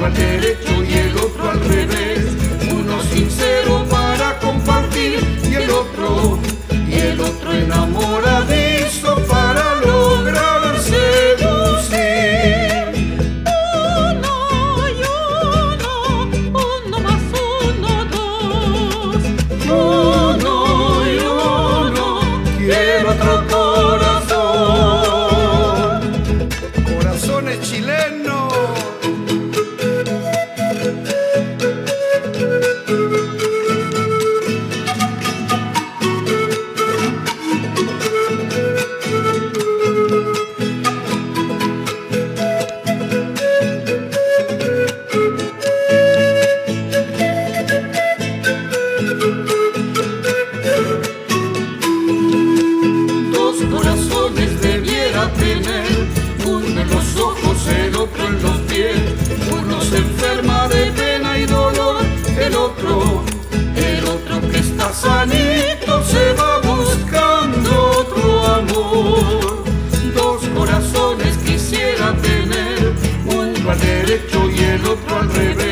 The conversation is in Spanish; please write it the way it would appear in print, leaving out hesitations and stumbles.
uno al derecho y el otro al revés, uno sincero para compartir y el otro enamoradizo para lograr seducir. Uno y uno, uno más uno, dos. Uno y uno, quiero otro corazón. Corazones chilenos. Corazones debiera tener, uno en los ojos, el otro en los pies. Uno se enferma de pena y dolor, el otro que está sanito se va buscando otro amor. Dos corazones quisiera tener, uno al derecho y el otro al revés.